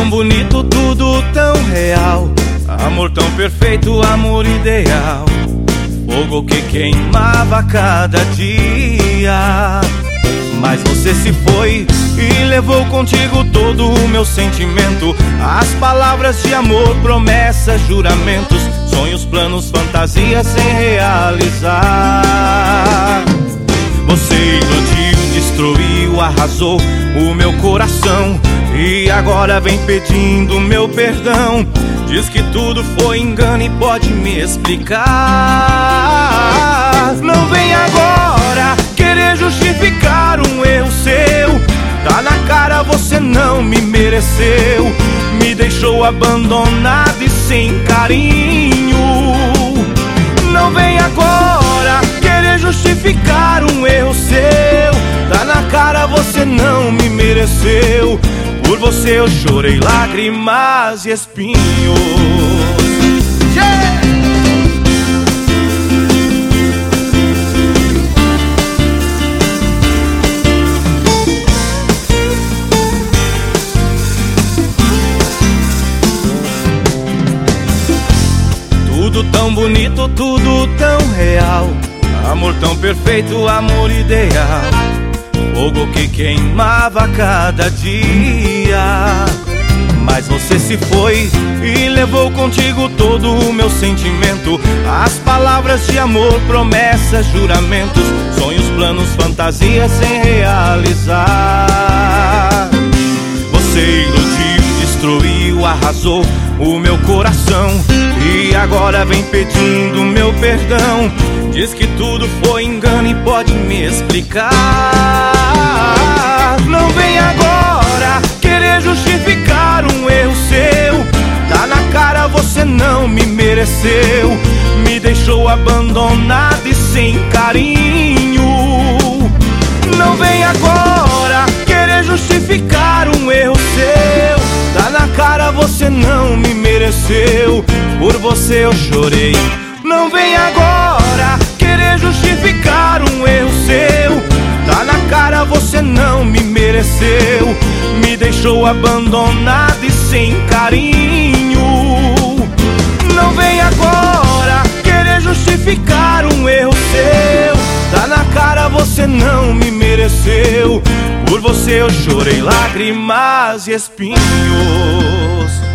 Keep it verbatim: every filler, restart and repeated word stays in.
tão bonito, tudo tão real. Amor tão perfeito, amor ideal. Fogo que queimava a cada dia. Mas você se foi e levou contigo todo o meu sentimento. As palavras de amor, promessas, juramentos, sonhos, planos, fantasias sem realizar. Você iludiu, destruiu, arrasou o meu coração. E agora vem pedindo meu perdão. Diz que tudo foi engano e pode me explicar. Não vem agora querer justificar um erro seu. Tá na cara, você não me mereceu. Me deixou abandonado e sem carinho. Não vem agora querer justificar um erro seu. Tá na cara, você não me mereceu. Por você eu chorei lágrimas e espinhos. Yeah! Tudo tão bonito, tudo tão real. Amor tão perfeito, amor ideal. Fogo que queimava a cada dia. Mas você se foi e levou contigo todo o meu sentimento. As palavras de amor, promessas, juramentos, sonhos, planos, fantasias sem realizar. Você iludiu, destruiu, arrasou o meu coração. E agora vem pedindo meu perdão. Diz que tudo foi engano e pode me explicar. Não vem agora querer justificar um erro seu. Tá na cara, você não me mereceu. Me deixou abandonado e sem carinho. Não vem agora querer justificar um erro seu. Tá na cara, você não me mereceu. Por você eu chorei. Não vem agora querer justificar um erro seu. Tá na cara, você não me mereceu. Me deixou abandonado e sem carinho. Não vem agora querer justificar um erro seu. Tá na cara, você não me mereceu. Por você eu chorei lágrimas e espinhos.